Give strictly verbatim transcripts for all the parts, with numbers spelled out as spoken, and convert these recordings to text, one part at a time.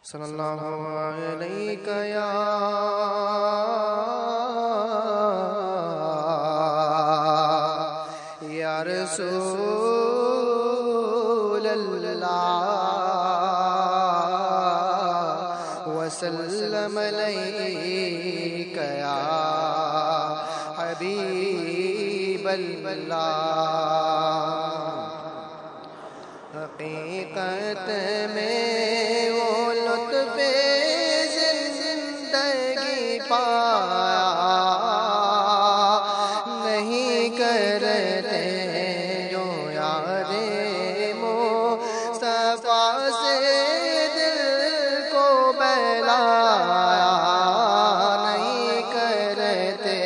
صلی اللہ علیہ یا یا رسول اللہ وسلم علیک یا حبیب اللہ۔ حقیقت میں وہ لطف زندگی پایا نہیں کرتے جو یار مصطفیٰ سے دل کو بہلایا نہیں کرتے۔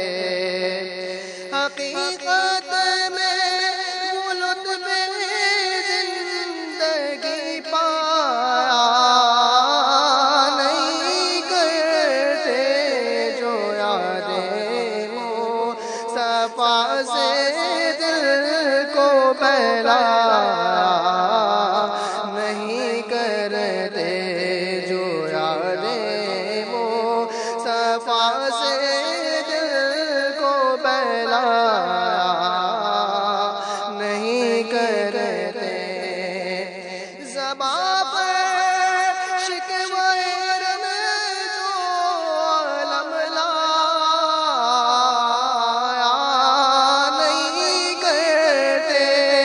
حقیقت میں وہ لطف زندگی پایا نہیں کرتے جو یار مصطفیٰ سے دل کو بہلایا نہیں کرتے جو یار مصطفیٰ سے دل کو بہلایا نہیں کرتے۔ زباں پر شکوہ رن جو علم لایا نہیں کرتے۔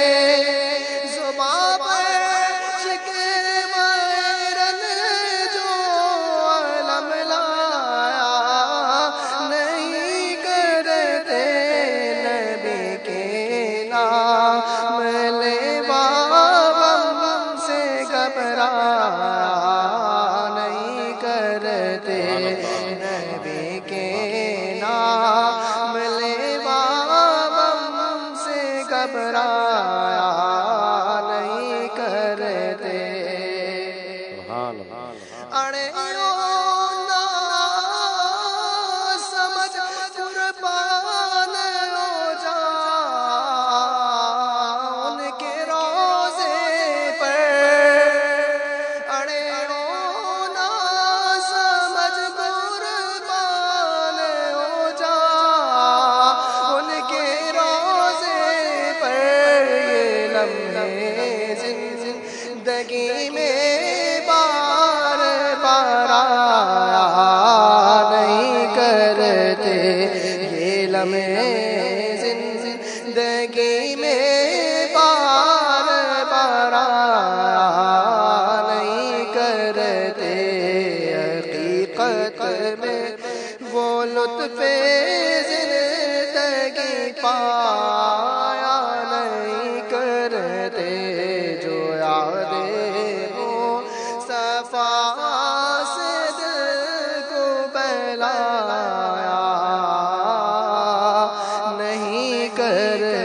زباں پر شکوہ رن جو علم لایا نہیں کرتے۔ نبی کے نام لیوا غم سے گھبرایا نہیں کرتے۔ نبی کے نام لیوا غم سے گھبرایا نہیں کرتے۔ اڑے نا سمجھ قربان ہو جا ان کے روزے پر۔ اڑے نا سمجھ قربان ہو جا ان کے روزے پر۔ یہ لمحے زندگی میں بار بار آیا نہیں کرتے۔ یہ لمحے زندگی میں بار بار آیا نہیں کرتے۔ حقیقت میں وہ لطف زندگی پایا نہیں کرتے جو یاد مصطفیٰ سے دل کو بہلایا نہیں کرتے۔